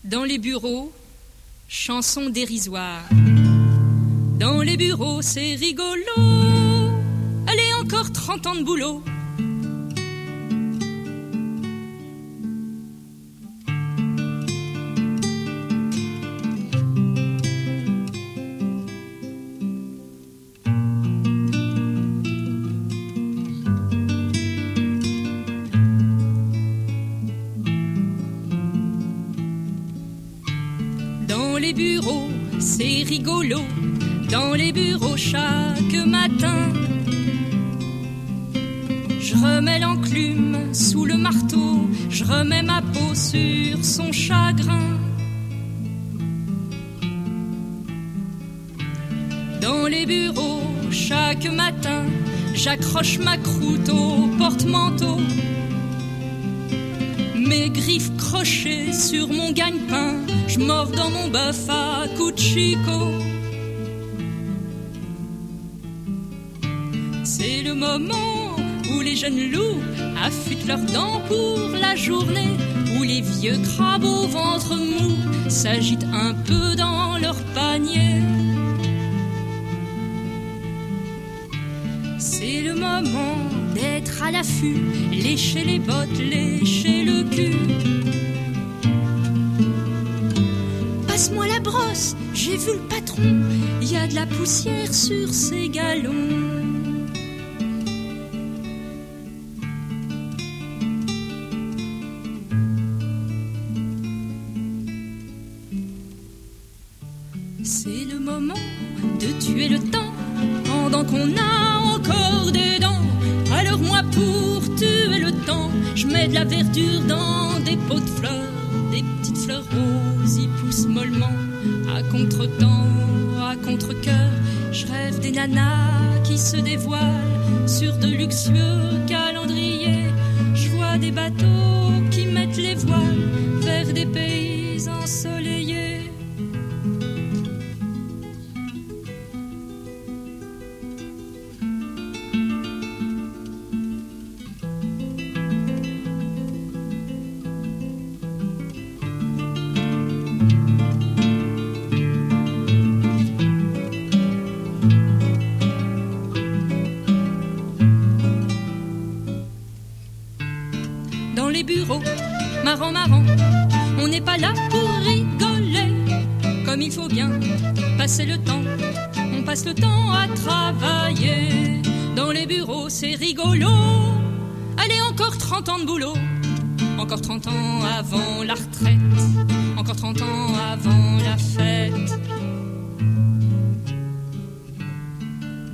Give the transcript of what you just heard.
Dans les bureaux, chansons dérisoires. Dans les bureaux, c'est rigolo. Allez, encore 30 ans de boulot. Dans les bureaux, c'est rigolo. Dans les bureaux, chaque matin, je remets l'enclume sous le marteau, je remets ma peau sur son chagrin. Dans les bureaux, chaque matin, j'accroche ma croûte au porte-manteau. Mes griffes crochées sur mon gagne-pain, je mords dans mon bœuf à coups de chicot. C'est le moment où les jeunes loups affûtent leurs dents pour la journée, où les vieux crabes au ventre mou s'agitent un peu dans leur panier. C'est le moment d'être à l'affût, lécher les bottes, lécher le cul. Passe-moi la brosse, j'ai vu le patron, il y a de la poussière sur ses galons. C'est le moment de tuer le temps pendant qu'on a encore des dents. Alors moi pour tuer le temps, je mets de la verdure dans des pots de fleurs. Des petites fleurs roses y poussent mollement. À contre-temps, à contre-cœur, je rêve des nanas qui se dévoilent sur de luxueux calendriers. Je vois des bateaux qui mettent les voiles vers des pays ensoleillés. Dans les bureaux, marrant, marrant, on n'est pas là pour rigoler. Comme il faut bien passer le temps, on passe le temps à travailler. Dans les bureaux, c'est rigolo. Allez, encore 30 ans de boulot. Encore 30 ans avant la retraite. Encore 30 ans avant la